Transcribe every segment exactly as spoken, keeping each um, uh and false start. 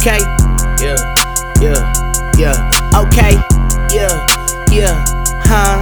okay, yeah, yeah, yeah, okay, yeah, yeah, huh?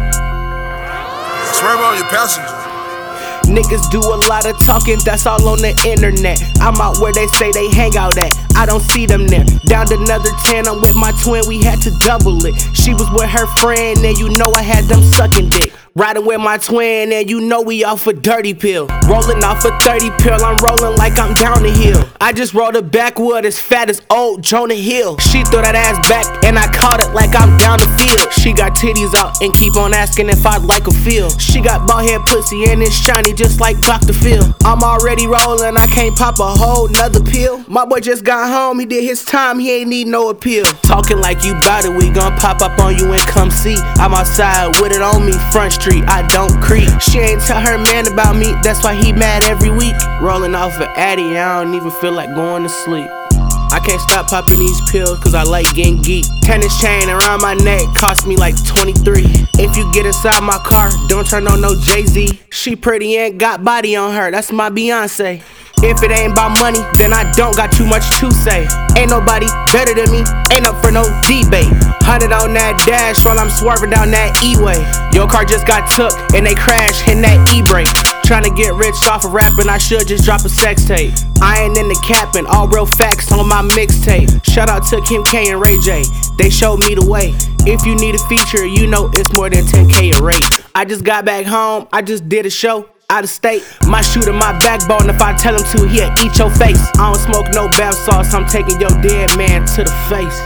Swerve on your passenger. Niggas do a lot of talking, that's all on the internet. I'm out where they say they hang out at, I don't see them there. Down to another ten, I'm with my twin, we had to double it. She was with her friend, and you know I had them sucking dick. Riding with my twin, and you know we off a dirty pill. Rolling off a thirty pill, I'm rolling like I'm down the hill. I just rolled a backwood as fat as old Jonah Hill. She threw that ass back, and I caught it like I'm down the field. She got titties out, and keep on asking if I'd like a feel. She got bald head pussy, and it's shiny just like Doctor Phil. I'm already rolling, I can't pop a whole nother pill. My boy just got home, he did his time, he ain't need no appeal. Talking like you bout it, we gon' pop up on you and come see. I'm outside with it on me, front street, I don't creep. She ain't tell her man about me, that's why he mad every week. Rolling off an Addy, I don't even feel like going to sleep. I can't stop popping these pills cause I like getting geek. Tennis chain around my neck cost me like twenty-three. If you get inside my car, don't turn on no Jay-Z. She pretty and got body on her, that's my Beyonce. If it ain't about money, then I don't got too much to say. Ain't nobody better than me, ain't up for no debate. Hundred on that dash while I'm swerving down that E-way. Your car just got took and they crashed, hitting that E-brake. Tryna get rich off of rapping, I should just drop a sex tape. I ain't into capping, all real facts on my mixtape. Shout out to Kim K and Ray J, they showed me the way. If you need a feature, you know it's more than ten K a rate. I just got back home, I just did a show out of state. My shooter, my backbone, if I tell him to, he'll eat your face. I don't smoke no bath sauce, I'm taking your dead man to the face.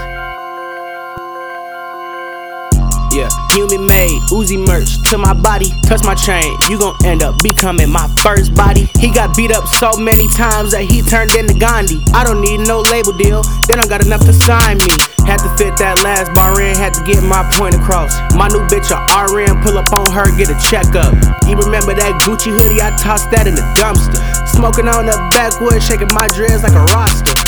Yeah, human made, Uzi merch to my body, touch my chain, you gon' end up becoming my first body. He got beat up so many times that he turned into Gandhi. I don't need no label deal, they don't got enough to sign me. Had to fit that last bar in, had to get my point across. My new bitch a R N, pull up on her, get a checkup. You remember that Gucci hoodie, I tossed that in the dumpster. Smoking on the backwood, shaking my dreads like a roster.